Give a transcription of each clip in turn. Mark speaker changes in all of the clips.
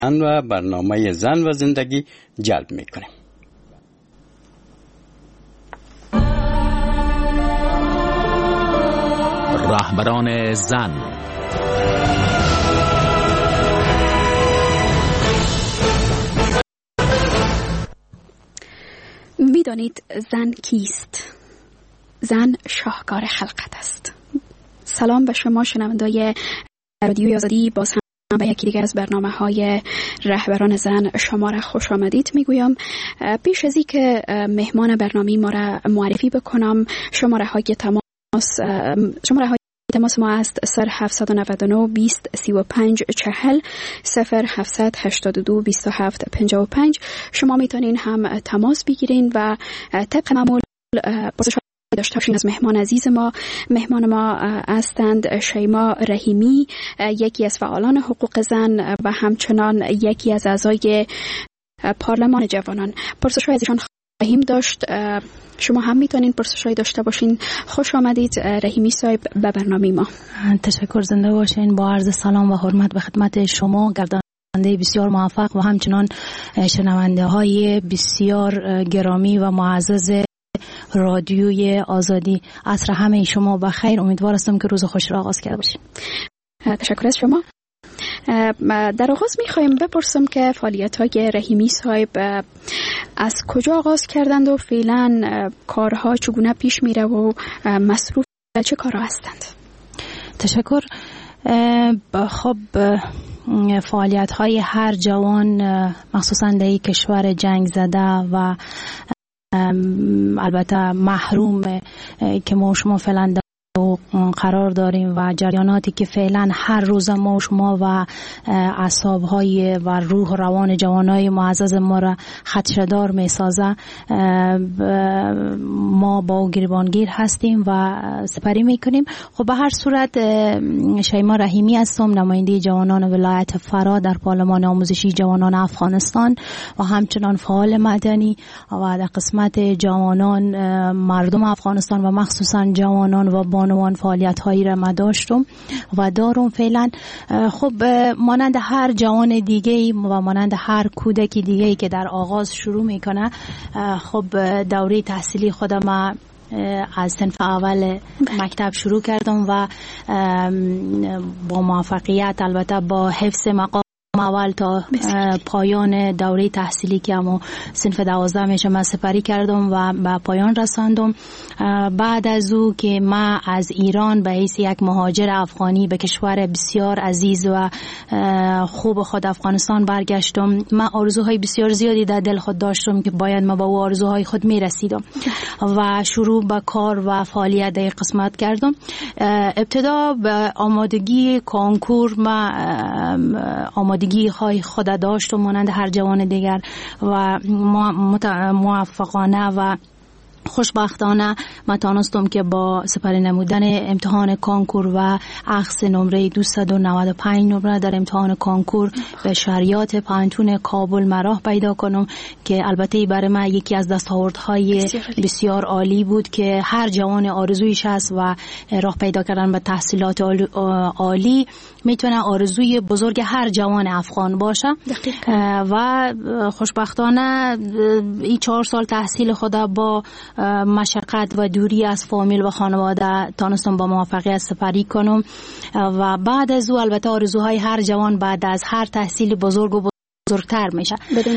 Speaker 1: و برنامه زن و زندگی جلب میکنیم.
Speaker 2: رهبران زن.
Speaker 3: میدانید زن کیست؟ زن شاهکار خلقت است. سلام به شما شنوندای رادیوی آزادی، باز هم به یکی دیگر از برنامه‌های رهبران زن شما را خوش آمدید میگویم. پیش از اینکه مهمان برنامه ما را معرفی بکنم، شماره های تماس ما است 0799 20 35 40 0782 27 55. شما میتونین هم تماس بگیرین و طبق معمول پرسش داشته باشین از مهمان عزیز ما. مهمان ما هستند شیما رحیمی، یکی از فعالان حقوق زن و همچنان یکی از اعضای پارلمان جوانان. پرسش‌های از ایشان خواهیم داشت. شما هم میتونین پرسش‌های داشته باشین. خوش آمدید رحیمی صاحب به برنامه ما.
Speaker 4: تشکر، زنده باشین. با عرض سلام و حرمت به خدمت شما گرداننده بسیار موفق و همچنان شنونده های بسیار گرامی و معزز رادیوی آزادی. عصر همه شما بخیر. امیدوار هستم که روز خوش را آغاز کرده باشیم.
Speaker 3: تشکر از شما. در آغاز میخوایم بپرسم که فعالیت‌های رحیمی صاحب از کجا آغاز کردند و فعلا کارها چگونه پیش میره و مصروف چه کارها هستند؟
Speaker 4: تشکر. خب فعالیت‌های هر جوان مخصوصا در کشور جنگ زده و البته محروم که ما شما فعلا قرار داریم و جریاناتی که فعلا هر روز ما شما و اعصاب‌های و روح و روان جوانای معزز ما را خدشه‌دار می‌سازه، ما با گریبانگیر هستیم و سپری می‌کنیم. خب به هر صورت شیما رحیمی هستم، نماینده جوانان ولایت فرا در پارلمان آموزشی جوانان افغانستان و همچنان فعال مدنی و در قسمت جوانان مردم افغانستان و مخصوصا جوانان و بانوان فعالیت‌هایی را ما داشتم و دارم فعلا. خب مانند هر جوان دیگه‌ای و مانند هر کودک دیگه‌ای که در آغاز شروع میکنه، خب دوره تحصیلی خودم از صنف اول مکتب شروع کردم و با موفقیت، البته با حفظ مقام اول تا پایان دوره تحصیلی که همو صنف 12 میشه من سپری کردم و به پایان رساندم. بعد از او که من از ایران به حیث یک مهاجر افغانی به کشور بسیار عزیز و خوب خود افغانستان برگشتم، من آرزوهای بسیار زیادی در دل خود داشتم که باید من با او آرزوهای خود میرسیدم و شروع به کار و فعالیت در قسمت کردم. ابتدا به آمادگی کنکور من آمادگی های خود داشت و مانند هر جوان دیگر و موفقانه و خوشبختانه من تانستم که با سپری نمودن امتحان کنکور و اخذ نمره 295 نمره در امتحان کنکور به شریعت پانتون کابل مراه پیدا کنم که البته برای من یکی از دستاوردهای بسیار عالی بود که هر جوان آرزویش هست و راه پیدا کردن به تحصیلات عالی میتونه آرزوی بزرگ هر جوان افغان باشه. و خوشبختانه این 4 سال تحصیل خود با مشقت و دوری از فامیل و خانواده تانستم با موفقیت سپری کنم و بعد از او البته آرزوهای هر جوان بعد از هر تحصیل بزرگ و بزرگتر میشه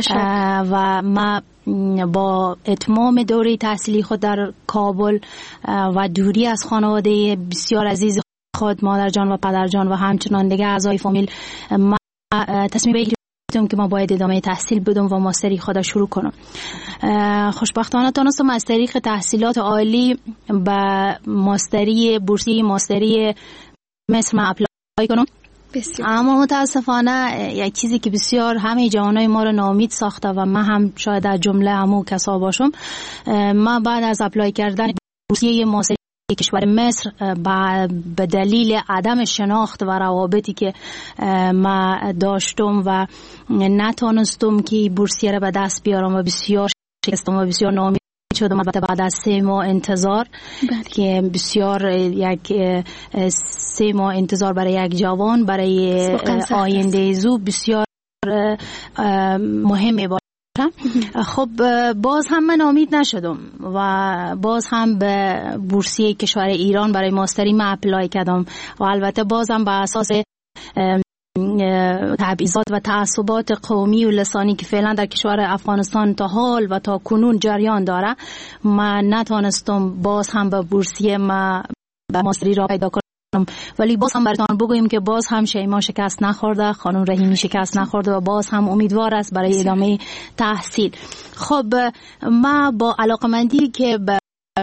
Speaker 4: و ما با اتمام دوره تحصیلی خود در کابل و دوری از خانواده بسیار عزیز خود، مادر جان و پدر جان و همچنان دیگه اعضای فامیل، ما تصمیم بگیریم که ما باید ادامه تحصیل بدم و ماستری خود شروع کنم. خوشبختانه تونستم از طریق تحصیلات عالی به ماستری بورسی ماستری مصر ما اپلای کنم. اما متاسفانه یک چیزی که بسیار همه جوانای ما رو ناامید ساخته و من هم شاید از جمله همو کسا باشم، ما بعد از اپلای کردن بورسیه ماستری کشور مصر به دلیل عدم شناخت و روابطی که ما داشتم و نتونستم که بورسیه را به دست بیارم و بسیار شکستم و بسیار ناامید شدم. البته بعد از 3 ماه انتظار که بسیار یک 3 ماه انتظار برای یک جوان برای آینده زو بسیار مهمه باشه. خب باز هم من امید نشدم و باز هم به بورسیه کشور ایران برای ماستری من اپلای کردم و البته بازم به اساس تبعیضات و تعصبات قومی و لسانی که فعلا در کشور افغانستان تا حال و تا کنون جریان داره، من نتونستم باز هم به بورسیه ما به ماستری را پیدا کنم. ولی باز هم براتون بگویم که باز هم شیما شکست نخورده، خانم رحیمی شکست نخورده و باز هم امیدوار است برای ادامه تحصیل. خب ما با علاقمندی که به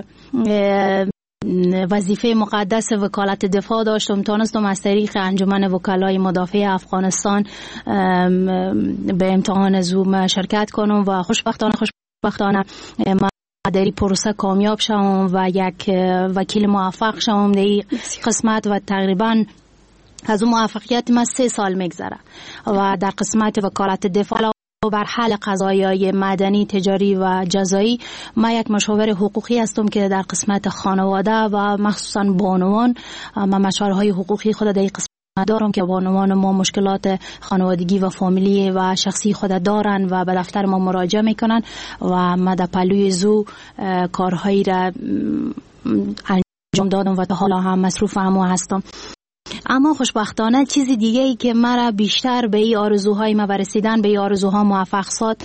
Speaker 4: وظیفه مقدس وکالت دفاع داشتم، تونستم از طریق انجمن وکلای مدافع افغانستان به امتحان زوم شرکت کنم و خوشبختانه ما در این پروسه کامیاب شدم و یک وکیل موفق شدم در این قسمت و تقریبا از اون موفقیت ما 3 سال میگذره و در قسمت وکالت دفاع بر حل قضایای مدنی، تجاری و جزایی ما یک مشاور حقوقی هستم که در قسمت خانواده و مخصوصا بانوان ما مشاورهای حقوقی خود در این قسمت دارم که بانوان ما مشکلات خانوادگی و فامیلی و شخصی خود دارن و به دفتر ما مراجعه میکنن و ما در پلوی زو کارهایی را انجام دادم و تا حالا هم مصروف همو هستم. اما خوشبختانه چیز دیگه ای که مرا بیشتر به این آرزوهای ما برسیدن، به این آرزوها موفق ساخت،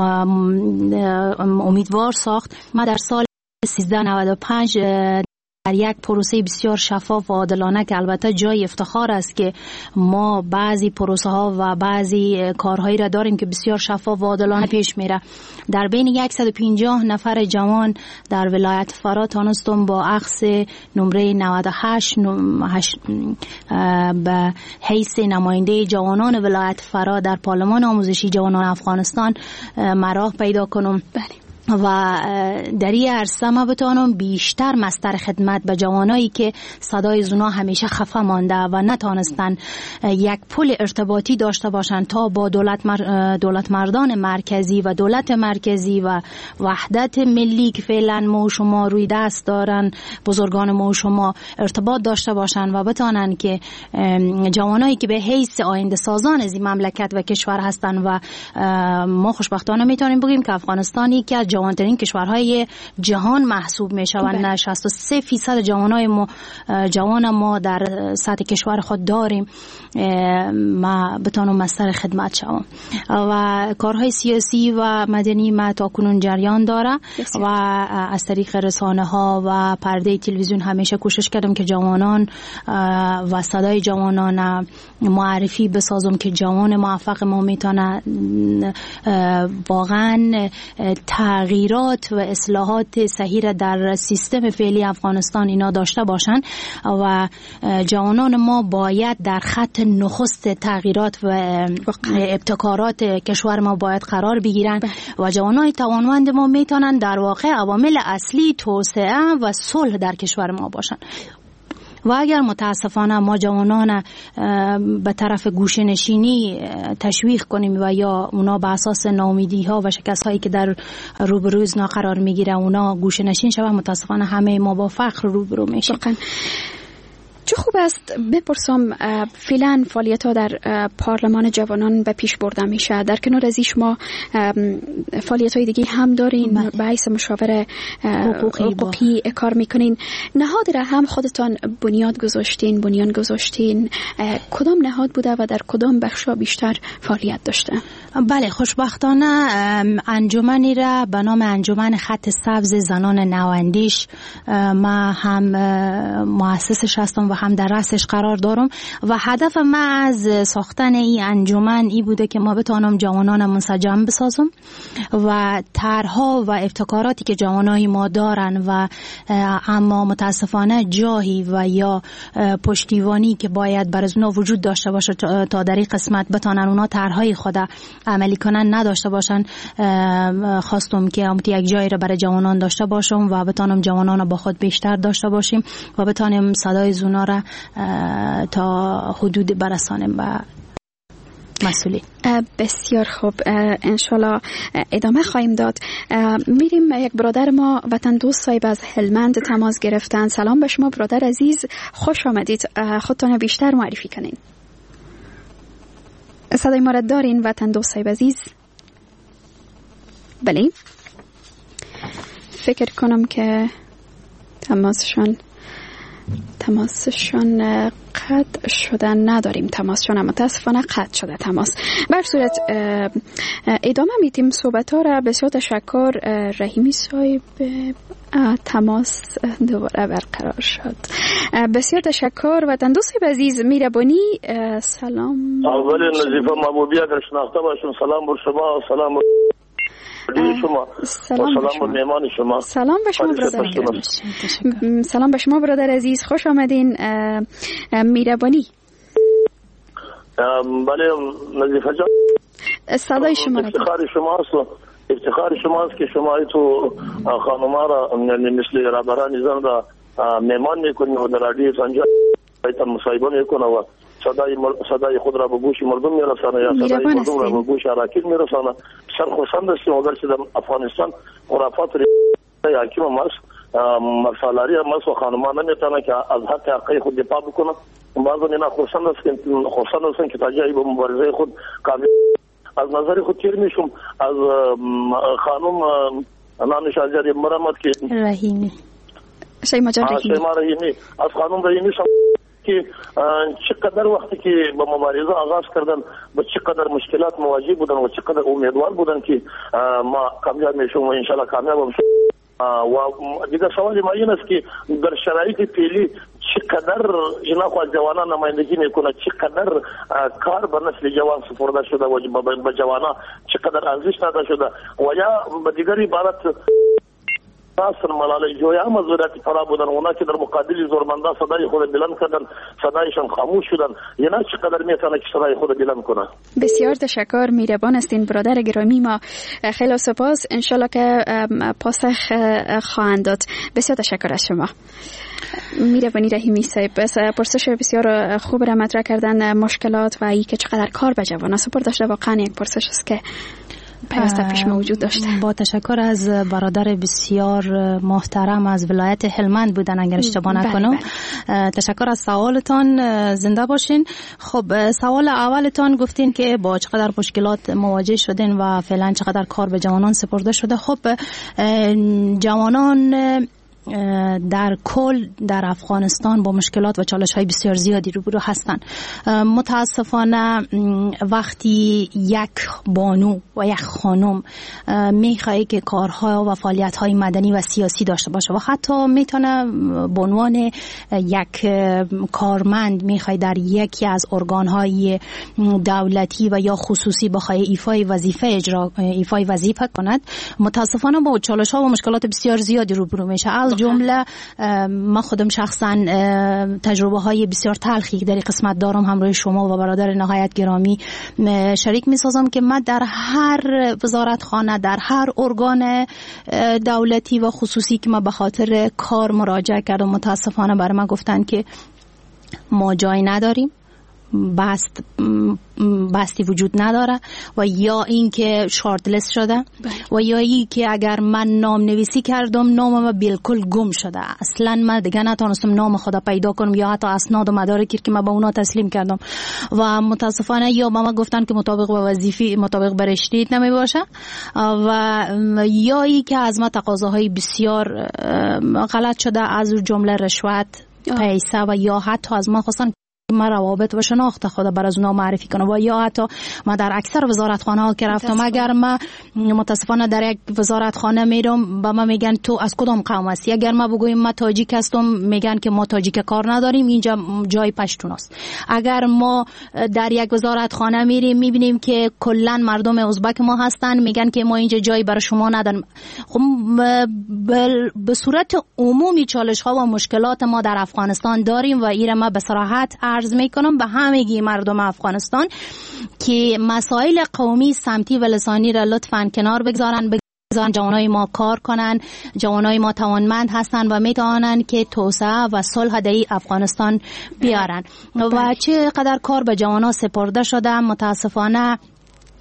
Speaker 4: امیدوار ساخت. ما در سال 1395 در یک پروسه بسیار شفاف و عادلانه که البته جای افتخار است که ما بعضی پروسه ها و بعضی کارهایی را داریم که بسیار شفاف و عادلانه پیش میره، در بین 150 نفر جوان در ولایت فرا تانستم با اخذ نمره 98 به حیث نماینده جوانان ولایت فرا در پارلمان آموزشی جوانان افغانستان مراه پیدا کنم.
Speaker 3: بله.
Speaker 4: و در این عرصه ما بتوانم بیشتر مستر خدمت به جوانایی که صدای زنا همیشه خفه مانده و نتانستن یک پل ارتباطی داشته باشن تا با دولت مردان مرکزی و دولت مرکزی و وحدت ملی که فعلا ما و شما روی دست دارن، بزرگان ما و شما ارتباط داشته باشن و بتانن که جوانایی که به حیث آینده سازان از این مملکت و کشور هستن و ما خوشبختانه میتونیم بگیم که افغانستان یکی از جوانترین کشورهای جهان محسوب می شوند. 63% جوان ما در سطح کشور خود داریم. ما بتانم مستر خدمت شوم و کارهای سیاسی و مدنی ما تا کنون جریان داره و از طریق رسانه ها و پرده تلویزیون همیشه کوشش کردم که جوانان و صدای جوانان معرفی بسازم که جوان موفق ما میتونه واقعا تغییرات و اصلاحات صحیح را در سیستم فعلی افغانستان اینا داشته باشند و جوانان ما باید در خط نخست تغییرات و ابتکارات کشور ما باید قرار بگیرند و جوانای توانمند ما میتونن در واقع عوامل اصلی توسعه و صلح در کشور ما باشند. و اگر متاسفانه ما جوانان به طرف گوشه‌نشینی تشویق کنیم و یا اونا به اساس ناامیدی ها و شکست هایی که در روبروی اونا قرار میگیره اونا گوشه‌نشین شوند، متاسفانه همه ما با فقر روبرو میشیم.
Speaker 3: چه خوب است بپرسم فعلا فعالیت ها در پارلمان جوانان به پیش برده میشه. در کنار از شما فعالیت های دیگه هم دارین، به حیث مشاور حقوقی کار میکنین. نهادی را هم خودتان بنیان گذاشتین. کدام نهاد بوده و در کدام بخشا بیشتر فعالیت داشته؟
Speaker 4: بله، خوشبختانه انجمنی را به نام انجمن خط سبز زنان نواندیش ما هم مؤسسش هستم و هم در رأسش قرار دارم و هدف ما از ساختن این انجمن ای بوده که ما بتوانم جوانان منسجم بسازم و طرح‌ها و ابتکاراتی که جوانای ما دارن و اما متاسفانه جاهی و یا پشتیبانی که باید برای اونا وجود داشته باشه تا در این قسمت بتونن اونا طرح‌های خود عملی کنن نداشته باشن، خواستم که یک جایی را برای جوانان داشته باشم و بتونم جوانان با خود بیشتر داشته باشیم و بتونیم صدای زونا را تا حدود برسانیم به مسئولی.
Speaker 3: بسیار خوب، انشالله ادامه خواهیم داد. میریم یک برادر ما وطن دوست صاحب از هلمند تماس گرفتن. سلام به شما برادر عزیز، خوش آمدید. خودتان بیشتر معرفی کنین. صدای ما را دارین وطن دوستای عزیز؟ بله، فکر کنم که تماسشان قطع شده، نداریم تماسشان، اما متاسفانه قطع شده تماس. بر صورت ادامه میتیم صحبت ها را. بسیار تشکر رحیمی صاحب، تماس دوباره برقرار شد. بسیار تشکر وطن دوست عزیز. میربانی سلام.
Speaker 5: اول نظیفه محبوبی اگر شناخته باشم، سلام بر شما، سلام بر شما، سلام بر مهمان شما.
Speaker 3: سلام به شما برادر گرامی. سلام به شما برادر عزیز، خوش آمدین. میربانی.
Speaker 5: بله نظیفه جان،
Speaker 3: صدای شما
Speaker 5: افتخار شماست که شما تو خانوما را مثل رهبران زن را مهمان میکنید و در رادیو سنجا ایتان مصاحبه میکنه و صدای خود را به گوش مردم میرسانه یا صدای مردم را به گوش اراکین میرسانه. بسیار خوشحال هستیم اگرچه در افغانستان خرافات حاکم است، سالاری هم است و خانوما نمیتونه که از حق حقی خود دفاع بکنه. بعضا اینا خوشحال هستن که تا جایی به مبارزه خود کامیاب. از نظر خود تیر میشم از خانم نامش آجاری مرمت که
Speaker 3: رحیمی شیما
Speaker 5: رحیمی، از خانم رحیمی که چقدر وقتی که به مبارزه آغاز کردن با چقدر مشکلات مواجه بودن و چقدر امیدوار بودن که ما کامیاب میشیم و انشالله کامیاب میشیم. و دیگه سوال ما این است که در شرایط فعلی چقدر اینا خود جوانان نمایندگی میکنه، چقدر کار به نسل جوان سپرده شده و به جوانان چقدر ارزش داده شده. و یا به دیگر عبارت ناصر ملاله جویا هم از ولایت فرا بودن، اونا که در مقابل زورمندا صدای خود بلند کردن، صدایشان خاموش شدن. اینا چقدر میتونه که صدای خود بلند کنه.
Speaker 3: بسیار تشکر، میربان هستین برادر گرامی. ما خیلی سپاس، انشالله که پاسخ خواهند داد. بسیار تشکر از شما میربانی رحیمی صاحب. پرسش بسیار خوب را مطرح کردن، مشکلات و ای که چقدر کار به جوانان سپرده داشته. واقعا یک پرسش است که پیوسته پیش ما وجود داشته.
Speaker 4: با تشکر از برادر بسیار محترم از ولایت هلمند بودن اگر اشتباه نکنم. تشکر از سوالتان، زنده باشین. خب سوال اولتان گفتین که با چقدر مشکلات مواجه شدین و فعلا چقدر کار به جوانان سپرده شده. خب جوانان در کل در افغانستان با مشکلات و چالش‌های بسیار زیادی روبرو هستند. متاسفانه وقتی یک بانو و یک خانم میخواد که کارها و فعالیت‌های مدنی و سیاسی داشته باشه و حتی میتونه به عنوان یک کارمند میخواد در یکی از ارگان‌های دولتی و یا خصوصی بخواد ایفای وظیفه کند، متاسفانه با چالش‌ها و مشکلات بسیار زیادی روبرو میشه. از جمله من خودم شخصا تجربه های بسیار تلخی در این قسمت دارم، همراه شما و برادر نهایت گرامی شریک می سازم که من در هر وزارتخانه، در هر ارگان دولتی و خصوصی که من به خاطر کار مراجعه کردم، متاسفانه برای من گفتن که ما جای نداریم، بستی وجود نداره و یا این که شارت لیست شده و یا این که اگر من نام نویسی کردم نامم بالکل گم شده، اصلا من دیگه نتونستم نام خدا پیدا کنم یا حتی اسناد و مدارکی که من به اونا تسلیم کردم و متاسفانه یا به من گفتن که مطابق به وظیفه مطابق به رشته نمی باشه و یا این که از ما تقاضاهای بسیار غلط شده، از جمله رشوت، پیسه و یا حتی از ما خواستن ما روابط و شناخت خود بر از اونا معرفی کنم و یا حتی ما در اکثر وزارتخانه ها که رفتم اگر ما متاسفانه در یک وزارتخانه میرم به ما میگن تو از کدام قوم هستی، اگر ما بگویم ما تاجیک هستم میگن که ما تاجیک کار نداریم، اینجا جای پشتون است. اگر ما در یک وزارتخانه میریم میبینیم که کلا مردم ازبک ما هستن، میگن که ما اینجا جایی برای شما نداریم. خب به صورت عمومی چالش ها و مشکلات ما در افغانستان داریم و این ما به صراحت عرض میکنم به همگی مردم افغانستان که مسائل قومی، سمتی و لسانی را لطفاً کنار بگذارن. جوانای ما کار کنن، جوانای ما توانمند هستن و میتوانن که توسعه و صلح در افغانستان بیارن و چقدر کار به جوانا سپرده شده. متاسفانه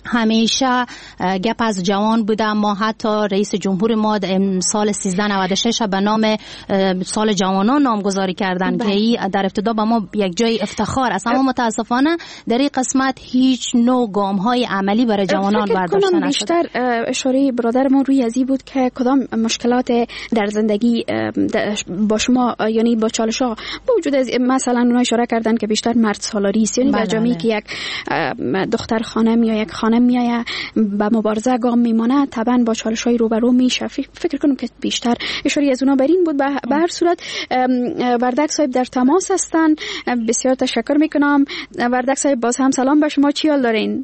Speaker 4: همیشه گپ از جوان بوده. ما حتی رئیس جمهور ما سال 1396 به نام سال جوانان نامگذاری کردن که در ابتدا به ما یک جای افتخار است، اما متاسفانه در این قسمت هیچ نوع گام های عملی برای جوانان برداشته نشده.
Speaker 3: بیشتر اشاره برادر ما روی ازی بود که کدام مشکلات در زندگی با شما، یعنی با چالش ها با وجود مثلا اونا اشاره کردن که بیشتر مرد سالاری است، یعنی در جامعه که یک دختر خانم یا یک خانم میایه به مبارزه گام میمانه طبعا با چالش های روبرو میشه. فکر کنم که بیشتر اشاره از اونا برین بود. به هر صورت وردک صاحب در تماس هستن، بسیار تشکر میکنم. وردک صاحب باز هم سلام به شما، چی حال دارین؟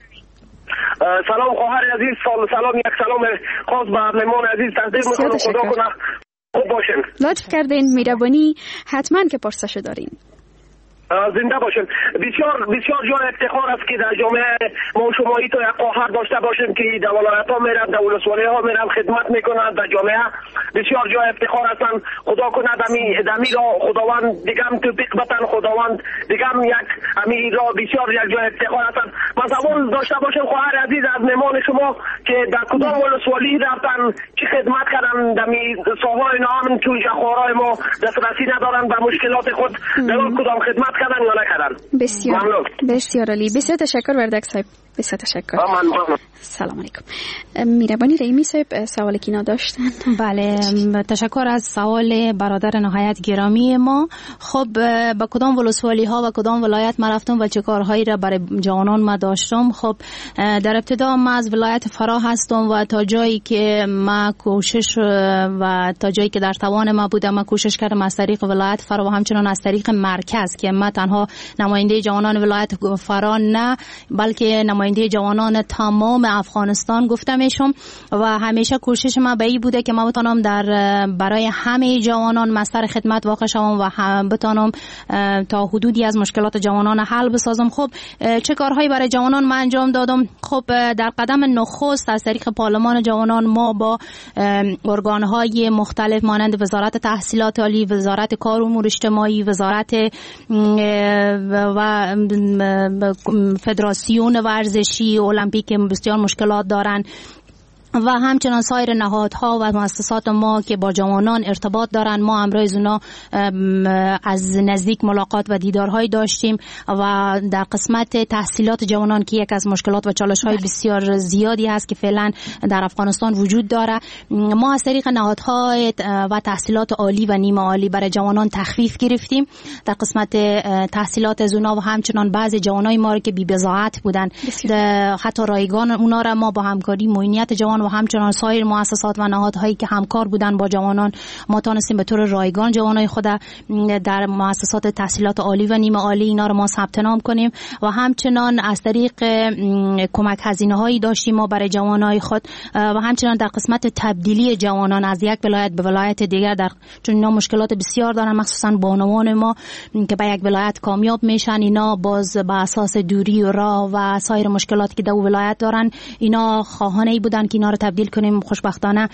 Speaker 5: سلام خواهر عزیز، سلام، یک سلام خاص به مهمان عزیز تقدیم میکنم. خدا کنه خوب باشین.
Speaker 3: لطف کردین، مهربانی. حتما که پرسش دارین.
Speaker 5: زنده باشیم. بسیار جای افتخار است که در جامعه ما شمایی تو یک خواهر داشته باشیم که در ولایت ها میرن، در ولسوالی ها میرن، خدمت میکنن در جامعه. بسیار جای افتخار هستن. خدا کنه دمی را خداوند دیگم توفیق بتن، خداوند دیگم یک امی را بسیار یک جای افتخار هستن. ما سوال داشته باشیم خواهر عزیز از مهمان شما که در کدام ولسوالی رفتن، چی خدمت کردن، دمی ساحای نام چون خورای ما دسترسی ندارن به مشکلات خود، در کدام خدمت کردن یا نکردن.
Speaker 3: بسیار عالی. بسیار تشکر وردک صاحب، بسیار تشکر. سلام علیکم. میربانی رحیمی صاحب سوالی که داشتن.
Speaker 4: بله، تشکر از سوال برادر نهایت گرامی ما. خب با کدام ولسوالی ها و کدام ولایت ما رفتم و چه کارهایی را برای جوانان ما داشتم؟ خب در ابتدا ما از ولایت فرا هستم و تا جایی که ما کوشش و تا جایی که در توان ما بودم ما کوشش کردم از طریق ولایت فرا و همچنان از طریق مرکز که ما تنها نماینده جوانان ولایت فرا نه بلکه نماینده جوانان تمام افغانستان گفته میشم و همیشه کوشش ما به این بوده که ما بتونم برای همه جوانان مستر خدمت واقع شوم و بتونم تا حدودی از مشکلات جوانان حل بسازم. خب چه کارهایی برای جوانان ما انجام دادم؟ خب در قدم نخست از طریق پارلمان جوانان ما با ارگانهای مختلف مانند وزارت تحصیلات عالی، وزارت کار و امور اجتماعی، وزارت و فدراسیون ورزشی المپیک بسیار مشکلات دارن و همچنان سایر نهادها و مؤسسات ما که با جوانان ارتباط دارن، ما امروز اونا از نزدیک ملاقات و دیدارهای داشتیم و در قسمت تحصیلات جوانان که یک از مشکلات و چالش‌های بسیار زیادی هست که فعلا در افغانستان وجود داره، ما از طریق نهادهای و تحصیلات عالی و نیمه عالی برای جوانان تخفیف گرفتیم در قسمت تحصیلات از اونا و همچنان بعضی جوانای ما که بی‌بضاعت بودن حتی رایگان اونا را ما با همکاری معینیت جوان و همچنان سایر مؤسسات و نهادهایی که همکار بودن با جوانان ما تونستیم به طور رایگان جوانای خود در مؤسسات تحصیلات عالی و نیمه عالی اینا رو ما ثبت نام کنیم و همچنان از طریق کمک هزینه‌هایی داشتیم ما برای جوانای خود و همچنان در قسمت تبدیلی جوانان از یک ولایت به ولایت دیگر چون اینا مشکلات بسیار دارن، مخصوصا بانوان ما که به یک ولایت کامیاب میشن، اینا باز به اساس دوری و راه و سایر مشکلاتی که در ولایت دارن اینا خواهانه بودن که اینا رو تبدیل کنیم. خوشبختانه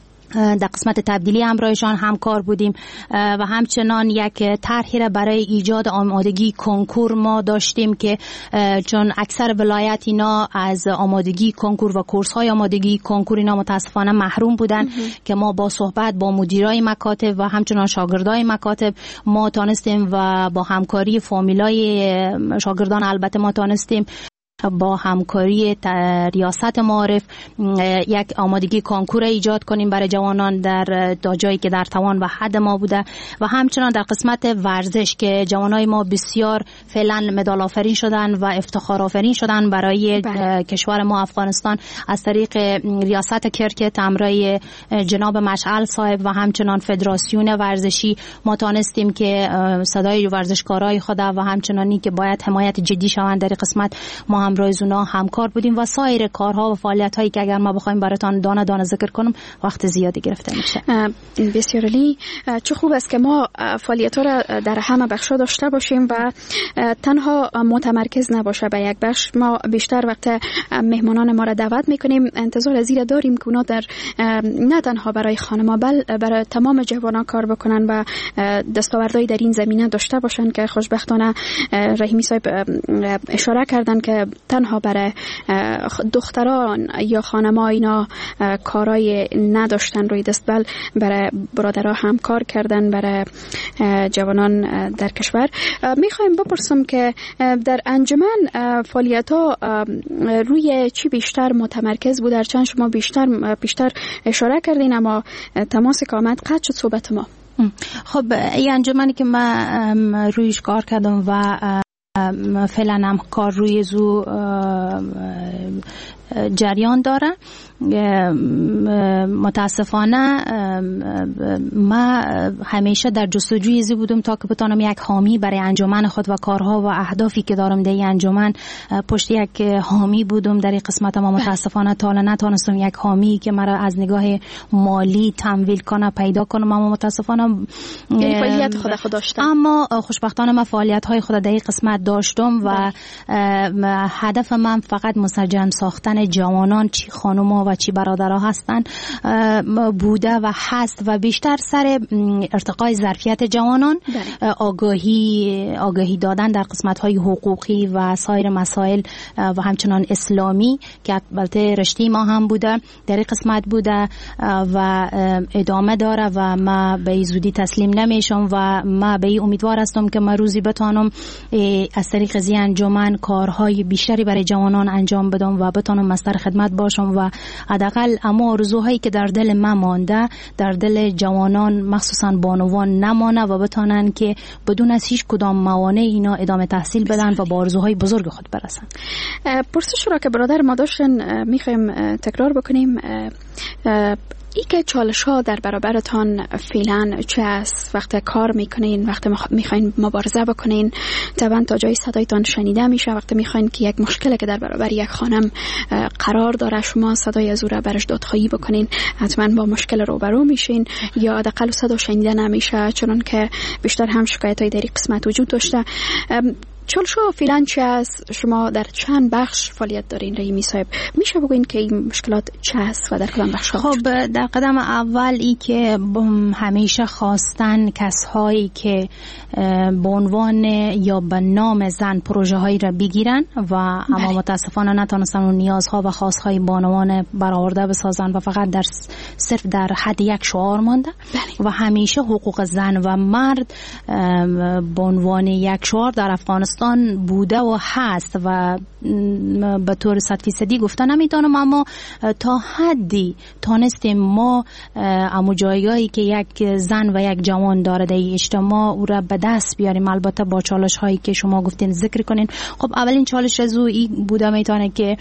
Speaker 4: در قسمت تبدیلی همراهشان همکار بودیم و همچنان یک طرحی را برای ایجاد آمادگی کنکور ما داشتیم که چون اکثر ولایت اینا از آمادگی کنکور و کورس‌های آمادگی کنکور اینا متاسفانه محروم بودن که ما با صحبت با مدیرای مکاتب و همچنان شاگردای مکاتب ما تانستیم و با همکاری فامیلای شاگردان البته ما تانستیم با همکاری ریاست معارف یک آمادگی کنکور ایجاد کنیم برای جوانان در جایی که در توان و حد ما بوده و همچنان در قسمت ورزش که جوانای ما بسیار فعلا مدال آفرین شدن و افتخار آفرین شدن برای کشور ما افغانستان از طریق ریاست کرکت امرای جناب مشعل صاحب و همچنان فدراسیون ورزشی ما تانستیم که صدای ورزشکارای خود و همچنانی که باید حمایت جدی شوند در قسمت ما همراهی اونا همکار بودیم و سایر کارها و فعالیت‌هایی که اگر ما بخوایم براتون دانه دانه ذکر کنم وقت زیادی گرفته میشه.
Speaker 3: بسیار عالی. چه خوب است که ما فعالیت‌ها را در همه بخش‌ها داشته باشیم و تنها متمرکز نباشه به یک بخش. ما بیشتر وقت مهمانان ما را دعوت می‌کنیم، انتظار از این داریم که اونا در نه تنها برای خانم‌ها بل برای تمام جوانان کار بکنن و دستاوردهای در این زمینه داشته باشن که خوشبختانه رحیمی صاحب اشاره کردن که تنها برای دختران یا خانم‌ها اینا کارای نداشتن روی دست، بل برای برادرها هم کار کردن، برای جوانان در کشور. میخوایم بپرسم که در انجمن فعالیت‌ها روی چی بیشتر متمرکز بود؟ چند شما بیشتر اشاره کردین اما تماس که آمد قطع شد صحبت ما.
Speaker 4: خب این انجمنی که من رویش کار کردم و فعلا هم کار روی زو جریان داره. متاسفانه ما همیشه در جستجوی ازی بودم تا که بتونم یک حامی برای انجمن خود و کارها و اهدافی که دارم در این انجمن پشت یک حامی بودم در این قسمت. ما متاسفانه تا الان نتونستم یک حامی که مرا از نگاه مالی تمویل کنه پیدا کنم. اما متاسفانه
Speaker 3: فعالیت خود داشتم،
Speaker 4: اما خوشبختانه من فعالیت های خود در این قسمت داشتم و هدف من فقط مسجم ساختن جوانان، چی خانوما و چی برادرها هستن بوده و هست و بیشتر سر ارتقای ظرفیت جوانان، آگاهی دادن در قسمت‌های حقوقی و سایر مسائل و همچنان اسلامی که البته رشته ما هم بوده در این قسمت بوده و ادامه داره و ما به زودی تسلیم نمیشم و ما به امیدوار هستم که ما روزی بتونم از طریق از این انجمن کارهای بیشتری برای جوانان انجام بدم و بتونم مصدر خدمت باشم و حداقل اما آرزوهایی که در دل من مانده در دل جوانان مخصوصا بانوان نمانه و بتونن که بدون از هیچ کدام موانع اینا ادامه تحصیل بدن و با آرزوهای بزرگ خود برسن.
Speaker 3: پرسش را که برادر ما داشتن میخوایم تکرار بکنیم. ای که چالش ها در برابرتان فعلا چه است؟ وقتی کار میکنین، وقتی میخواین مبارزه بکنین، طبعا تا جای صدایتان شنیده میشه. وقتی میخواین که یک مشکلی که در برابر یک خانم قرار داره شما صدای از او را برش دادخواهی بکنین، حتما با مشکل روبرو میشین یا حداقل صدا شنیده نمیشه، چون که بیشتر هم شکایت های در این قسمت وجود داشته. چالش ها فعلا چه است؟ شما در چند بخش فعالیت دارین رحیمی صاحب؟ میشه بگوین که این مشکلات چه است و در کدام بخش ها؟
Speaker 4: خب در قدم اول ای که همیشه خواستن کسایی که به عنوان یا به نام زن پروژه هایی را بگیرن و اما متاسفانه نتونستن اون نیازها و خواستهای بانوان برآورده بسازن و فقط صرف در حد یک شعار مانده و همیشه حقوق زن و مرد به عنوان یک شعار در افغانستان بوده و هست و به طور 100% گفته نمیتونم، اما تا حدی تانستیم ما امو جایگاهی که یک زن و یک جوان داره در اجتماع او را به دست بیاریم، البته با چالش هایی که شما گفتین ذکر کنین. خب اولین چالش از او بوده میتونه که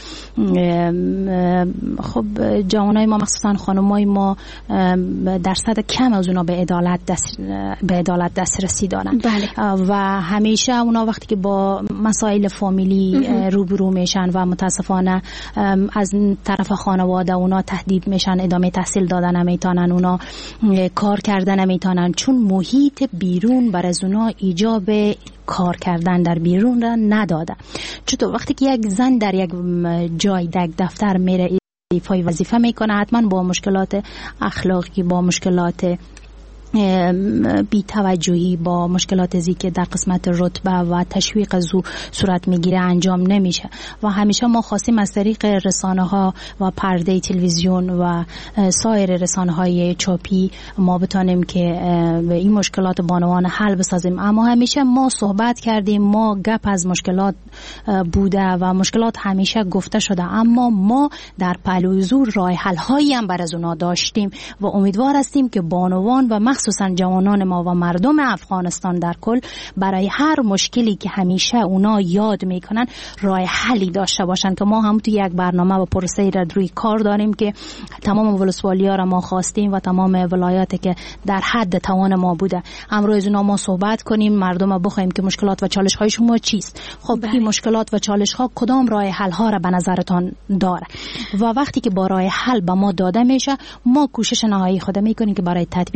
Speaker 4: خب جوانای ما مخصوصا خانمای ما درصد کم از اونا به عدالت دسترسی دارن و همیشه اونا وقتی که با مسائل فامیلی روبرو میشن و متاسفانه از طرف خانواده اونا تهدید میشن، ادامه تحصیل دادن نمیتونن، اونا کار کردن نمیتونن چون محیط بیرون بر از اونا ایجاب کار کردن در بیرون را نداده. چطور وقتی که یک زن در یک جای در دفتر میره ایفای وظیفه میکنه، حتما با مشکلات اخلاقی، با مشکلات بی توجهی، با مشکلات ازی که در قسمت رتبه و تشویق از او صورت میگیره انجام نمیشه و همیشه ما خواستیم از طریق رسانه ها و پرده تلویزیون و سایر رسانه های چاپی ما بتانیم که این مشکلات بانوان حل بسازیم. اما همیشه ما صحبت کردیم، ما گپ از مشکلات بوده و مشکلات همیشه گفته شده، اما ما در پهلوی زور راه حل هایی هم بر از اونا داشتیم و امیدوار هستیم که بانوان و مخصوصا جوانان ما و مردم افغانستان در کل برای هر مشکلی که همیشه اونا یاد میکنن راه حلی داشته باشن که ما هم تو یک برنامه و پروسه را روی کار داریم که تمام ولسوالی ها را ما خواستیم و تمام ولایاتی که در حد توان ما بوده امروز اونا ما صحبت کنیم، مردم بخوایم که مشکلات و چالش های شما چیست. خب این مشکلات و چالش ها کدام راه حل ها را به نظرتان داره و وقتی که با راه حل به ما داده میشه ما کوشش نهایی خود میکنیم که برای تطبیق از او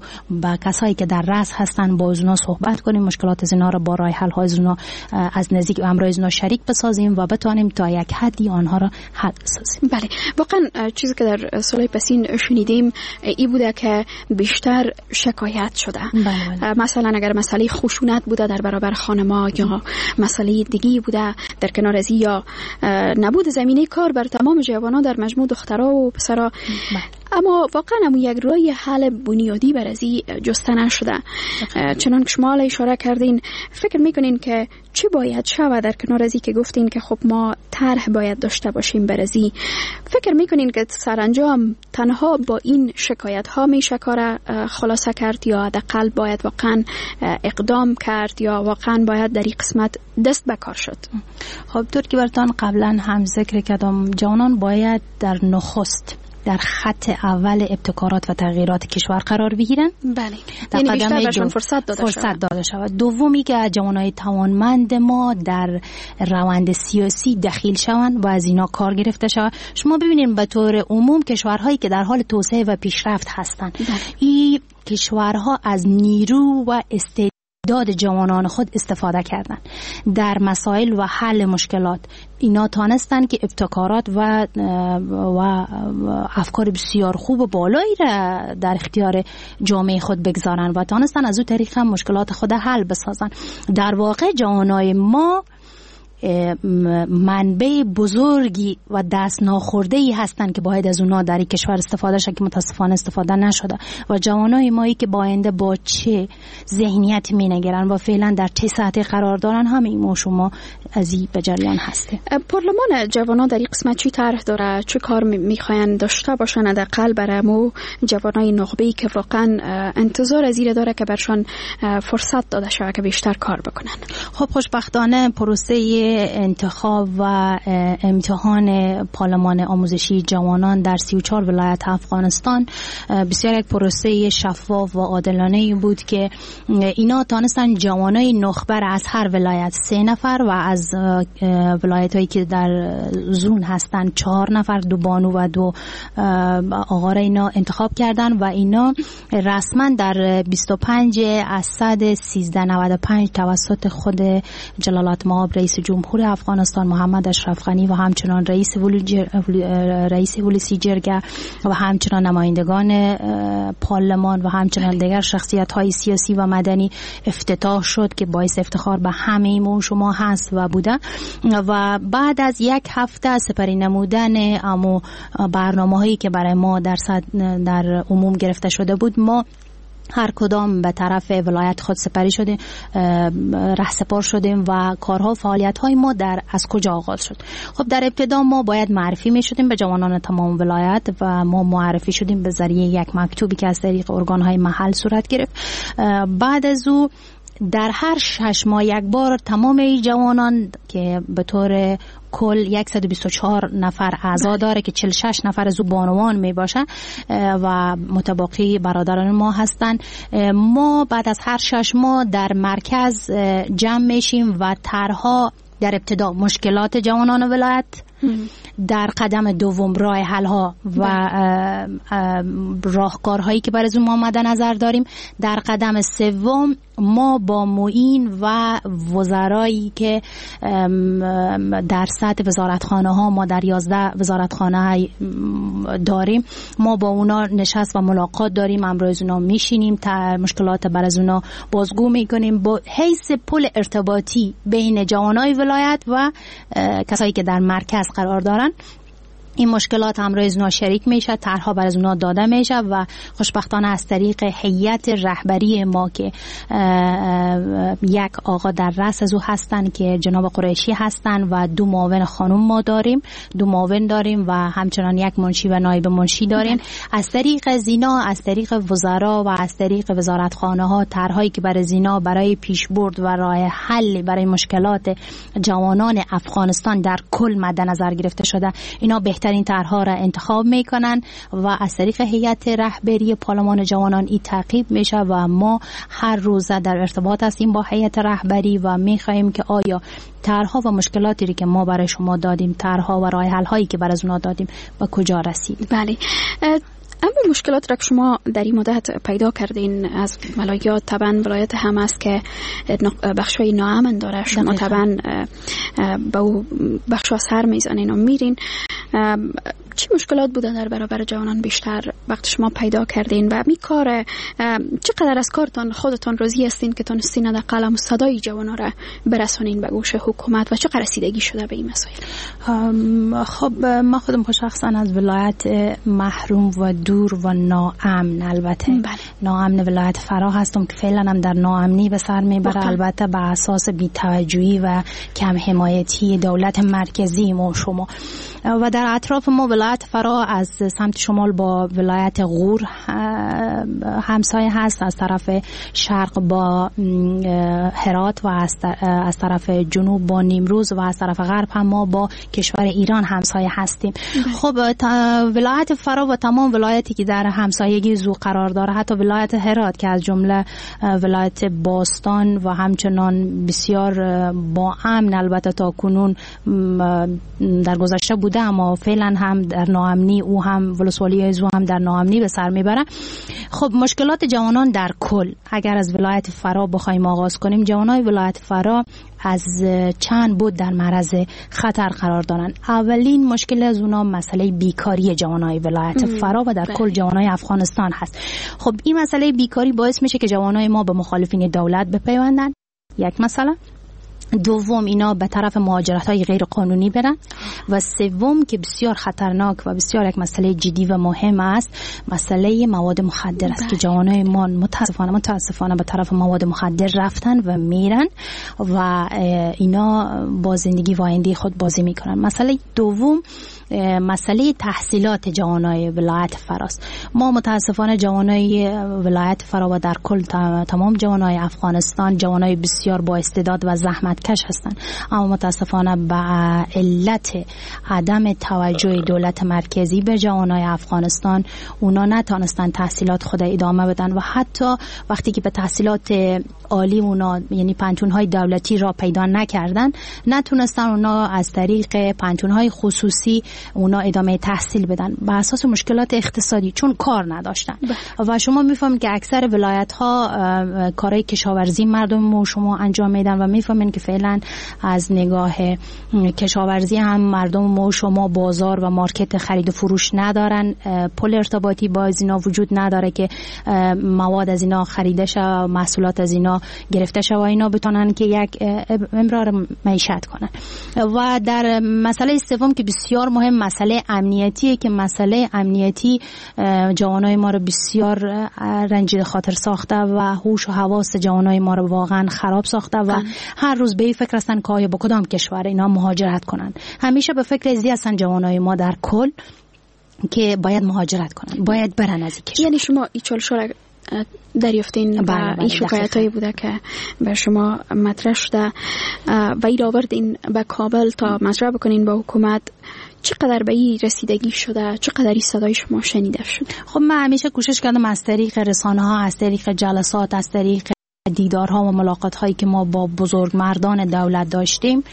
Speaker 4: با کسایی که در رأس هستن با اونا صحبت کنیم، مشکلات از اینا رو با راه حل های از اونا از نزدیک امرای از اونا شریک بسازیم و بتونیم تا یک حدی آنها را حل بسازیم.
Speaker 3: بله، واقعا چیزی که در سالهای پسین شنیدیم این بوده که بیشتر شکایت شده.
Speaker 4: بله.
Speaker 3: مثلا اگر مسئله خشونت بوده در برابر خانما یا مسئله دیگی بوده در کنار از یا نبود زمینه کار بر تمام جوانان در مجموع دخترها و پسرها. اما واقعا هم یک راه حل بنیادی بر ازی جسته نشده. چنان که شما اشاره کردین، فکر میکنین که چی باید شود در کنار ازی که گفتین که خب ما طرح باید داشته باشیم بر ازی؟ فکر میکنین که سرانجام تنها با این شکایت ها میشه کار خلاصه کرد یا حداقل باید واقعا اقدام کرد یا واقعا باید در این قسمت دست به کار شد؟
Speaker 4: خب طور که براتون قبلا هم ذکر کردم، جوانان باید در نخست در خط اول ابتکارات و تغییرات کشور قرار بگیرن.
Speaker 3: بله، یعنی بیشتر برشون فرصت داده شود. دومی که جوانای توانمند ما در روند سیاسی دخیل شوند و از اینا کار گرفته شود. شما ببینید به طور عموم کشورهایی که در حال توسعه و پیشرفت هستند، این کشورها از نیرو و استعداد جوانان خود استفاده کردن در مسائل و حل مشکلات. اینا تانستن که ابتکارات و افکار بسیار خوب و بالایی را در اختیار جامعه خود بگذارن و تانستن از او طریق هم مشکلات خود حل بسازن. در واقع جوانای ما منبع بزرگی و دست ناخورده‌ای هستند که باید از اونا در این کشور استفاده شد که متاسفانه استفاده نشده و جوانای مایی که با آینده با چه ذهنیت می‌نگرن و فعلا در چه سطحی قرار دارن همه ما شما از این به جریان هسته. پارلمان جوانان در این قسمت چی طرح داره؟ چه کار می‌خواین داشته باشن حداقل برامو جوانای نخبه‌ای که واقعا انتظار از این داره که برشان فرصت داده شود که بیشتر کار بکنن؟
Speaker 4: خب خوشبختانه پروسه انتخاب و امتحان پارلمان آموزشی جوانان در 34 ولایت افغانستان بسیار یک پروسه شفاف و عادلانه بود که اینا تانستن جوانای نخبه از هر ولایت 3 نفر و از ولایت‌هایی که در زون هستن 4 نفر، 2 بانو و 2 آقا را اینا انتخاب کردن و اینا رسما در 25 اسد 1395 توسط خود جلالت مآب رئیس جمهور افغانستان محمد اشرف غنی و همچنان رئیس ولسی جرگه و همچنان نمایندگان پارلمان و همچنان دیگر شخصیت‌های سیاسی و مدنی افتتاح شد که باعث افتخار به همه ما شما هست و بوده. و بعد از یک هفته سپری نمودن برنامه‌هایی که برای ما در عموم گرفته شده بود، ما هر کدام به طرف ولایت خود سپری شدیم، رهسپار شدیم و کارها فعالیت‌های ما از کجا آغاز شد. خب در ابتدا ما باید معرفی می شدیم به جوانان تمام ولایت و ما معرفی شدیم به ذریعه یک مکتوبی که از طریق ارگان‌های محل صورت گرفت. بعد از او در هر 6 ماه یک بار تمام جوانان که به طور کل 124 نفر اعضا داره که 46 نفر از او بانوان می باشه و متباقی برادران ما هستن، ما بعد از هر 6 ماه در مرکز جمع میشیم و طرح‌ها در ابتدا مشکلات جوانان ولایت، در قدم دوم راه حل ها و راهکارهایی که برای ما مد نظر داریم، در قدم سوم ما با معین و وزرایی که در سطح وزارتخانه ها ما در 11 وزارتخانه داریم، ما با اونا نشست و ملاقات داریم، امروز اونا میشینیم، مشکلات بر از اونا بازگو میکنیم با حیث پل ارتباطی بین جوانای ولایت و کسایی که در مرکز قرار دارن. این مشکلات امروز اونا شریک میشه، طرح‌ها برای اونا داده میشه و خوشبختانه از طریق هیئت رهبری ما که یک آقا در رأس از او هستن که جناب قریشی هستن و 2 معاون خانم ما داریم، 2 معاون داریم و همچنان 1 منشی و نایب منشی داریم. از طریق زینا، از طریق وزرا و از طریق وزارتخانه ها طرح‌هایی که برای زینا برای پیشبرد و راه حل برای مشکلات جوانان افغانستان در کل مد نظر گرفته شده، اینا بهترین طرح‌ها را انتخاب میکنن و از طریق هیئت رهبری پارلمان جوانان این تعقیب میشه و ما هر روز در ارتباط هستیم با هیئت رهبری و میخواهیم که آیا طرح‌ها و مشکلاتی که ما برای شما دادیم، طرح‌ها و راه حل‌هایی که برای اونا دادیم و کجا رسید.
Speaker 3: بله. اما مشکلات را که شما در این مدت پیدا کردین از ولایات، طبعا ولایت هم است که بخشای ناامن داره، شما طبعا به بخشا سر میزنین و میرین. چی مشکلات بوده در برابر جوانان بیشتر وقتی شما پیدا کردین و می کار چقدر از کارتان خودتان راضی هستین که تونستین در قلم و صدای جوانان را برسونین به گوش حکومت و چقدر رسیدگی شده به این مسائل؟
Speaker 4: خب من خودم شخصا از ولایت محروم و دور و ناامن، البته ناامن ولایت فرا هستم که فعلا هم در ناامنی به سر میبره، البته به اساس بی‌توجهی و کم حمایتی دولت مرکزی ما شما. و در اطراف ما ولایت فرا از سمت شمال با ولایت غور همسایه هست، از طرف شرق با هرات و از طرف جنوب با نیمروز و از طرف غرب هم ما با کشور ایران همسایه هستیم. خب ولایت فرا و تمام ولایتی که در همسایگی زو قرار داره، حتی ولایت هرات که از جمله ولایت باستان و همچنان بسیار با امن البته تا کنون در گذشته بوده اما فعلا هم در ناامنی، او هم ولسوالی زو هم در ناامنی به سر میبره. خب مشکلات جوانان در کل اگر از ولایت فرا بخوایم آغاز کنیم، جوانای ولایت فرا از چند بود در معرض خطر قرار دارن. اولین مشکل از اونا مسئله بیکاری جوانای ولایت فرا و در کل جوانای افغانستان هست. خب این مسئله بیکاری باعث میشه که جوانای ما به مخالفین دولت بپیوندن، یک مسئله. دوم اینا به طرف مهاجرت‌های غیر قانونی برن و سوم که بسیار خطرناک و بسیار یک مسئله جدی و مهم است، مسئله مواد مخدر است که جوانای ما متاسفانه به طرف مواد مخدر رفتن و میرن و اینا با زندگی و آینده خود بازی میکنن. مسئله دوم مسئله تحصیلات جوانای ولایت فراست. ما متاسفانه جوانای ولایت فرا و در کل تمام جوانای افغانستان جوانای بسیار با استعداد و زحمتکش هستند، اما متاسفانه به علت عدم توجه دولت مرکزی به جوانای افغانستان اونا نتونستن تحصیلات خود ادامه بدن و حتی وقتی که به تحصیلات عالی اونا یعنی پانتون‌های دولتی را پیدا نکردن، نتونستن اونا از طریق پانتون‌های خصوصی اونا ادامه تحصیل بدن به اساس مشکلات اقتصادی، چون کار نداشتن. و شما میفهمید که اکثر ولایت‌ها کارهای کشاورزی مردم و شما انجام میدن و میفهمید که فعلا از نگاه کشاورزی هم مردم و شما بازار و مارکت خرید و فروش ندارن، پل ارتباطی با از اینا وجود نداره که مواد از اینا خریده شه، محصولات از اینا گرفته شه و اینا بتونن که یک امرار معیشت کنن. و در مسئله سوم که بسیار مهم مسئله امنیتیه که مسئله امنیتی جوانای ما رو بسیار رنجیده خاطر ساخته و هوش و حواس جوانای ما رو واقعا خراب ساخته و هر روز به این فکر هستن که آیا با کدام کشور اینا مهاجرت کنن. همیشه به فکر ازی هستن جوانای ما در کل که باید مهاجرت کنن، باید برن از این کشور.
Speaker 3: یعنی شما این چالش‌ها دریافتین و این شکایتایی بوده که به شما مطرح شده و این آوردین به کابل تا مطرح بکنین با حکومت. چقدر به این رسیدگی شده؟ چقدر این صدای شما شنیده شد؟
Speaker 4: خب من همیشه کوشش کردم از طریق رسانه ها، از طریق جلسات، از طریق دیدارها و ملاقات هایی که ما با بزرگمردان دولت داشتیم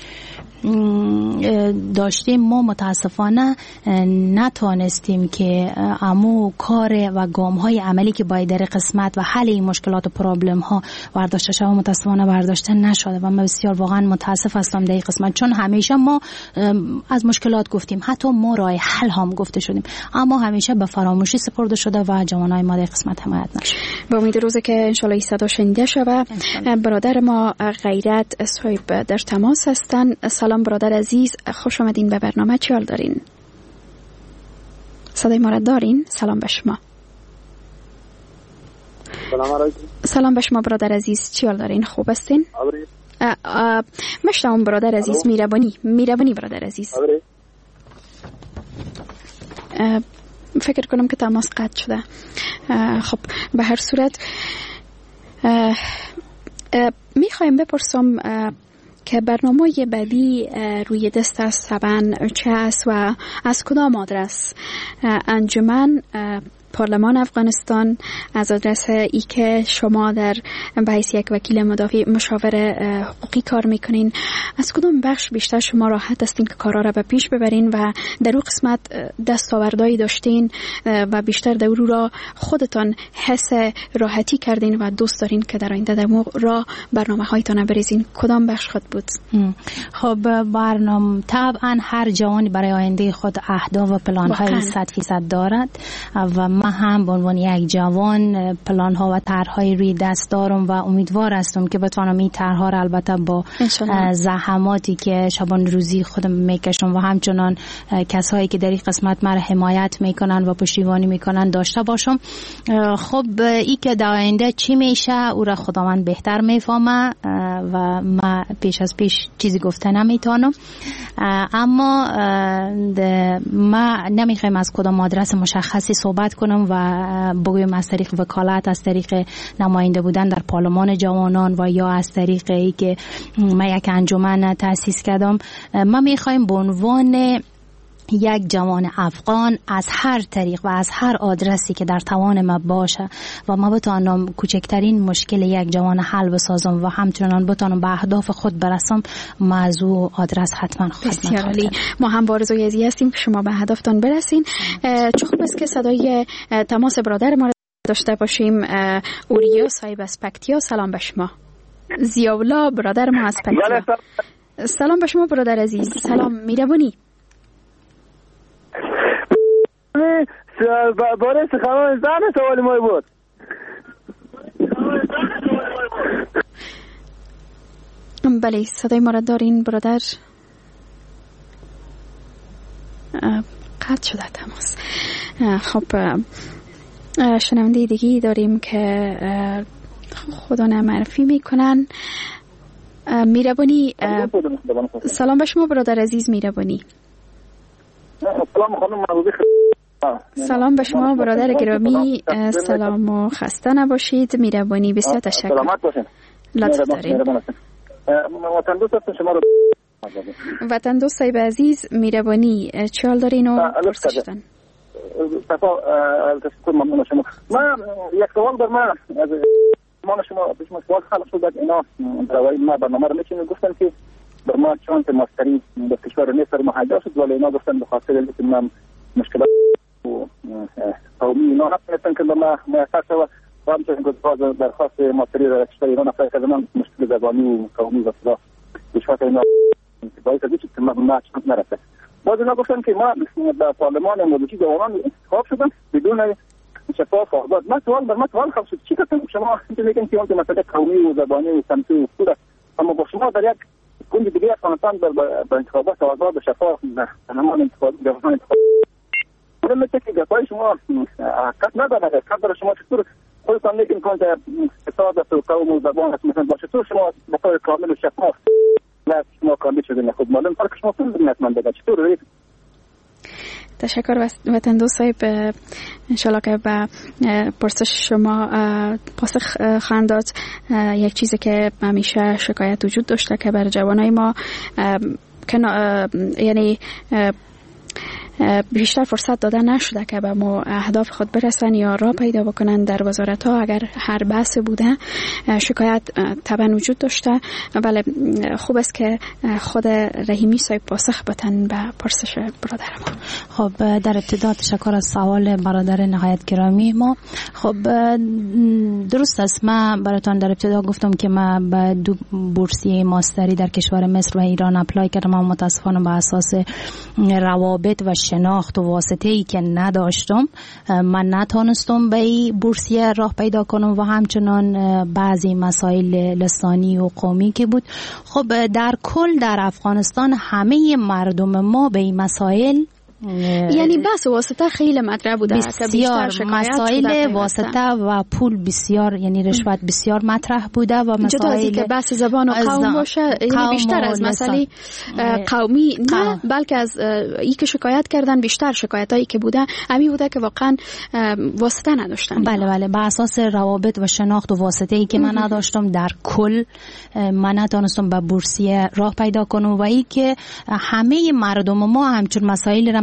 Speaker 4: ما متاسفانه نتوانستیم که امو کار و گام های عملی که باید در قسمت و حل این مشکلات و پرابلم ها برداشته شده متاسفانه برداشته نشده و من بسیار واقعا متاسف هستم در این قسمت، چون همیشه ما از مشکلات گفتیم، حتی ما راه حل هم گفته شدیم، اما همیشه به فراموشی سپرده شده و جوانای ما در قسمت حمایت نشد.
Speaker 3: با امید روزی که ان شاء الله صدا شنیده شود. برادر ما غیرت صاحب در تماس هستن. سلام برادر عزیز، خوش آمدین به برنامه. چی حال دارین؟ صدای ما را دارین؟ سلام به شما. سلام به شما برادر عزیز، چی حال دارین؟ خوب هستین؟ مشتم برادر عزیز، میربانی برادر عزیز. فکر کنم که تماس قطع شده. خب به هر صورت میخوایم بپرسم که برنامه بعدی روی دست است طبعا چه است و از کدام آدرس انجمن پارلمان افغانستان از آدرس ای که شما در بحث یک وکیل مدافع مشاور حقوقی کار میکنین، از کدام بخش بیشتر شما راحت هستین که کارا را به پیش ببرین و در اون قسمت دستاوردهایی داشتین و بیشتر در اون را خودتان حس راحتی کردین و دوست دارین که در آینده در را برنامه هایتان بریزین؟ کدام بخش خود بود؟
Speaker 4: خب برنامه طبعا هر جوانی برای آینده خود اهداف و پلان های 100% دارد و من هم به عنوان یک جوان پلان ها و طرح‌های روی دست دارم و امیدوار هستم که بتوانم این طرح‌ها را البته با زحماتی که شبان روزی خودم میکشم و همچنان کسایی که در این قسمت مرا حمایت میکنن و پشتیبانی میکنن داشته باشم. خب ای که در آینده چی میشه او را خداوند بهتر میفهمه و من پیش از پیش چیزی گفته نمیتونم، اما ما نمیخوایم از کدام آدرس مشخصی صحبت کنم و بگویم از طریق وکالت، از طریق نماینده بودن در پارلمان جوانان و یا از طریق ای که من یک انجمن تأسیس کردم. ما میخوایم به عنوان یک جوان افغان از هر طریق و از هر آدرسی که در توان ما باشه و ما بتوانم کوچکترین مشکل یک جوان حل بسازم و همچنان بتوانم به اهداف خود برسم، ما از او آدرس حتما خدمت کنم.
Speaker 3: ما هم با آرزوی ازی هستیم که شما به هدفتان برسین. چه خوب است که صدای تماس برادر ما داشته باشیم. اوریا صاحب از پکتیا، سلام به شما. زیاولا برادر ما از پکتیا، سلام به شما برادر عزیز. سلام میربونی.
Speaker 6: باره سخنان زن سوال ما بود.
Speaker 3: بله صدای ما را دارین برادر؟ قطع شده تماس. خب شنونده دیگی داریم که خدا معرفی میکنن. میربانی، سلام به شما برادر عزیز میربانی. سلام به شما برادر گرامی، سلام و خسته نباشید. میربانی بسیار تشکر.
Speaker 6: سلامت باشین.
Speaker 3: لطف دارین.
Speaker 6: وطن دوست هستم شما رو.
Speaker 3: وطن دوست صاحب عزیز میربانی چه حال دارین و پرسشتن؟
Speaker 6: تشکر، ممنون شما. من یک سوال در من از مان شما بسیار سوال خلق شد. اینا برای ما برنامه رو میچینن گفتن که بر ما چون که ماستری در کشور مصر مهاجر شد، ولی اینا گفتن به خاطر اینکه من مشکلات و قومی اینا نتونستن که ما میسر شود و همچنین که درخواست ماستری در کشور ایران افرای که من مشکل زبانی و قومی و صدا کشور اینا باید از که ما چند نرسه. باز اینا گفتن که ما در پارلمان مدوچی جوانان انتخاب شدن بدون شفاف و آزاد. من سوال خواهد شد چی کتن شما میگن که اون که مسئله قومی و زبانی و سمتی و خود است، اما با شما در یک گنج دیگه افغانستان در انتخابات آزاد و شفاف همان انتخابات جوانان انتخاب بدون که گپای شما حقیقت نداره. حقیقت داره شما چطور خودتان میگین که اقتصاد است و قوم و زبان است مثلا باشه چطور شما به طور کامل و شفاف نه شما کاندید شدین خود معلوم فرق شما خود نتمن بگه چطور رید.
Speaker 3: تشکر وطن دوست صاحب. انشالله که به پرسش شما پاسخ خواهند داد. یک چیزی که همیشه شکایت وجود داشته که بر جوانای ما یعنی بیشتر فرصت داده نشده که به ما اهداف خود برسن یا راه پیدا بکنن در وزارت ها. اگر هر بحث بوده شکایت طبعا وجود داشته. بله خوب است که خود رحیمی صاحب پاسخ بدن به پرسش برادر ما.
Speaker 4: خب در ابتدا تشکر از سوال برادر نهایت گرامی ما. خب درست است، من براتون در ابتدا گفتم که من به 2 بورسیه ماستری در کشور مصر و ایران اپلای کردم، اما متاسفانه به اساس روابط و شناخت و واسطه‌ای که نداشتم من نتونستم به این بورسیه راه پیدا کنم و همچنان بعضی مسائل لسانی و قومی که بود. خب در کل در افغانستان همه مردم ما به این مسائل
Speaker 3: یعنی بس واسطه خیلی مطرح بوده،
Speaker 4: بسیار مسائل واسطه و پول بسیار یعنی رشوت بسیار مطرح بوده و مسائل
Speaker 3: که بس زبان و قوم باشه یعنی بیشتر از مسئله قومی نه بلکه از ای که شکایت کردن بیشتر شکایتایی که بوده امی بوده که واقعا واسطه نداشتن.
Speaker 4: بله به اساس روابط و شناخت و واسطه ای که من نداشتم در کل من نتونستم به بورسیه راه پیدا کنم و ای که همه مردم ما همچون مسائل را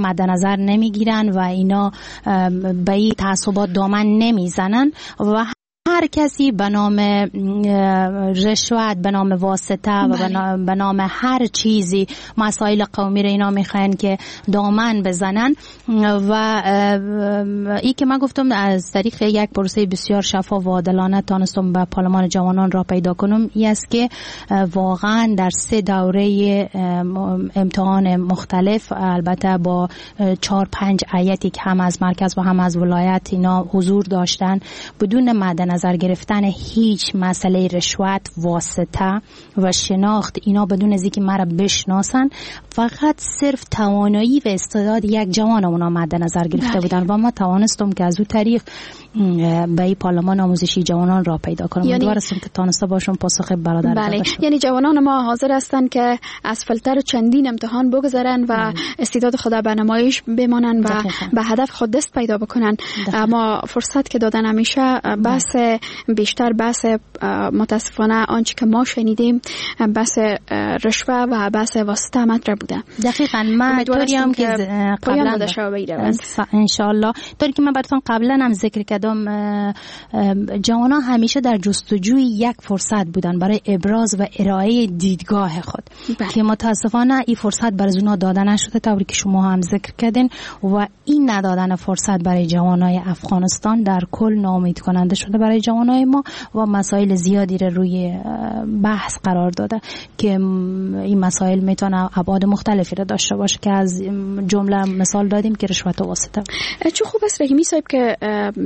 Speaker 4: مد نظر نمیگیرن و اینا به این تعصبات دامن نمیزنن و هر کسی به نام رشوت، به نام واسطه و به نام هر چیزی مسائل قومی را اینا میخواین که دامن بزنن. و ای که من گفتم از طریق یک پروسه بسیار شفاف و عادلانه تانستم به پارلمان جوانان را پیدا کنم، این است که واقعا در 3 دوره امتحان مختلف، البته با 4-5 هیئتی که هم از مرکز و هم از ولایت اینا حضور داشتن، بدون مد نظر گرفتن هیچ مسئله رشوت، واسطه و شناخت، اینا بدون از اینکه مرا بشناسن، فقط صرف توانایی و استعداد یک جوان اونا مد نظر گرفته بودن و ما توانستم که از اون طریق به این پارلمان آموزشی جوانان را پیدا کنم. امیدوارم که تانسته باشم پاسخ برادر
Speaker 3: بله. یعنی جوانان ما حاضر هستند که از فلتر چندین امتحان بگذرن و استعداد خود به نمایش بمانن و به هدف خود دست پیدا بکنن. اما فرصت که دادن همیشه بحث بیشتر بحث متاسفانه آنچه که ما شنیدیم بحث رشوه و بحث واسطه مطرح بوده.
Speaker 4: دقیقاً من طوریم که قبلا ان شاء الله طوری که من براتون قبلا هم ذکر کردم، جوانان همیشه در جستجوی یک فرصت بودن برای ابراز و ارائه دیدگاه خود که متاسفانه این فرصت برای اونا داده نشده، طوری که شما هم ذکر کردین، و این ندادن فرصت برای جوانای افغانستان در کل ناامید کننده شده برای جوانای ما و مسائل زیادی رو روی بحث قرار داده که این مسائل میتونه ابعاد مختلفی رو داشته باشه که از جمله مثال دادیم که رشوت و واسطه.
Speaker 3: چه خوب است رحیمی صاحب که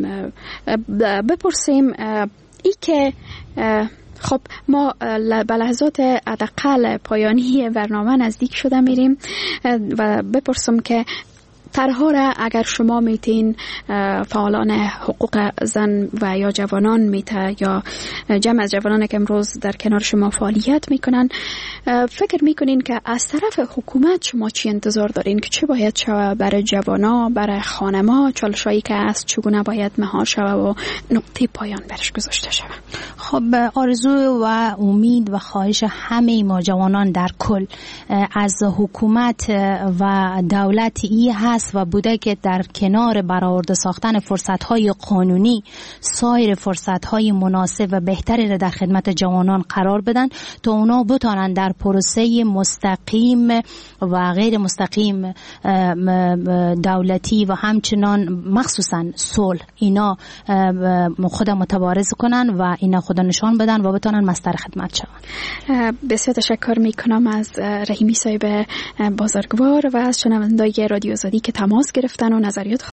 Speaker 3: بپرسیم ای که خب ما به لحظات حداقل پایانی برنامه نزدیک شده میریم و بپرسم که طرح‌ها را اگر شما میتین فعالان حقوق زن و یا جوانان میته یا جمع از جوانان که امروز در کنار شما فعالیت میکنن، فکر میکنین که از طرف حکومت شما چی انتظار دارین که چه باید شود برای جوانا، برای خانما، چالشایی که است چگونه باید مهار شود و نقطه پایان برش گذاشته شود؟
Speaker 4: خب آرزو و امید و خواهش همه ما جوانان در کل از حکومت و دولت ای هست و بوده که در کنار برآورده ساختن فرصت‌های قانونی سایر فرصت‌های مناسب و بهتری را در خدمت جوانان قرار بدن تا اونا بتانن در پروسه مستقیم و غیر مستقیم دولتی و همچنان مخصوصا صلح اینا خود متبارز کنن و اینا خود نشان بدن و بتانن مصدر خدمت شون.
Speaker 3: بسیار تشکر میکنم از رحیمی صاحب بازرگوار و از شنوندگان رادیو آزادی که تماس گرفتن و نظریات